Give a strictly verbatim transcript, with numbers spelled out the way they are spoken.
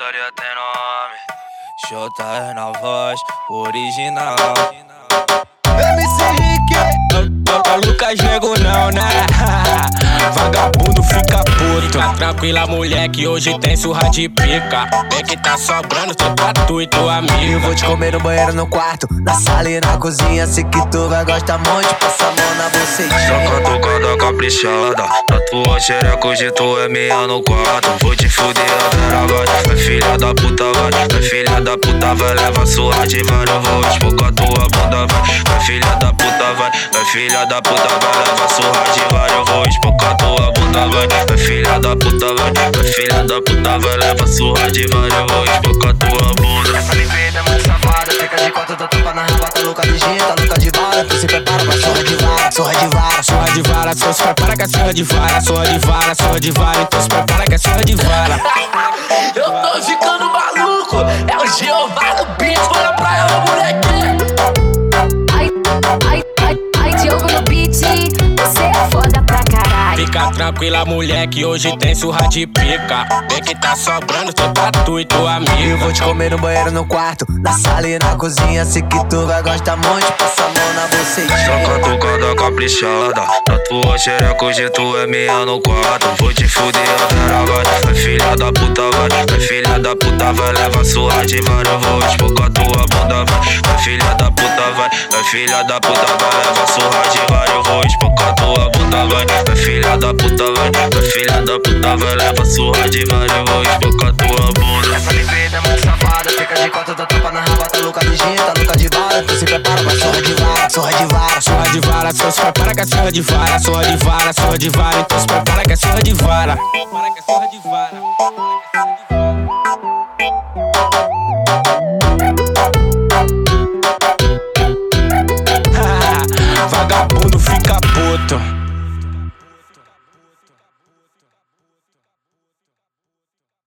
putaria tem nome. Xota é na voz, original. M C Rick, Toca Lucas Nego não, né? Vagabundo fica puto. Fica tranquila, moleque, hoje tem surra de pica. Vê que tá sobrando só pra tu e tua amiga. eu vou te comer no banheiro, no quarto, na sala e na cozinha. Sei que tu vai gostar muito, passa a mão na bucetinha. Toca tocada caprichada, na tua xereca hoje tu é minha no quarto. Vou te fuder até agora, vai filha da puta vai. Vai filha da puta vai, leva surra de vários. Eu vou espocar tua bunda vai. Vai filha da puta vai, vai filha da puta vai, leva surra de vários. Eu vou espocar tua bunda vai. Vai filha da puta vai, vai filha da puta vai, leva surra de vários. Eu vou espocar tua bunda. Essa bebida é muito safada, fica de conta da tropa na rabata. Louca de gita, louca de bala, tu se prepara pra surra de vara. Surra de vara, Surra de vara, só se prepara que é surra de vara. Surra de vara, surra de vara, então se prepara que é surra de vara. Eu tô ficando maluco, é o Jeová do beat, olha pra ela, moleque. Ai, ai, ai, ai, Diogo no beat, você é foda pra caralho. Fica tranquila, moleque, hoje tem surra de pica. Vê que tá sobrando só pra tu e tua amiga. eu vou te comer no banheiro, no quarto, na sala e na cozinha. Sei que tu vai gostar muito, passa a mão na bucetinha. Toca tocada caprichada, na tua xereca hoje tu é minha no quarto. Vou te fuder até agora, vai filha da puta vai. Vai filha da puta vai, leva surra de vários. Eu vou espocar tua bunda vai. Vai filha da puta vai, vai filha da puta vai, leva surra de vários. Eu vou espocar tua bunda vai. Vai filha da puta vai, vai filha da puta vai, leva surra de vários. Eu vou espocar tua bunda. Essa bebida é muito safada, fica de conta da tropa na rabata. Louca de gita, louca de bala, tu se prepara pra surra de vara. Surra de vara, Surra de vara, só se prepara que é surra de vara. Surra de vara, surra de vara, então se prepara que é surra de vara. Prepara que é surra de vara. Vagabundo fica puto.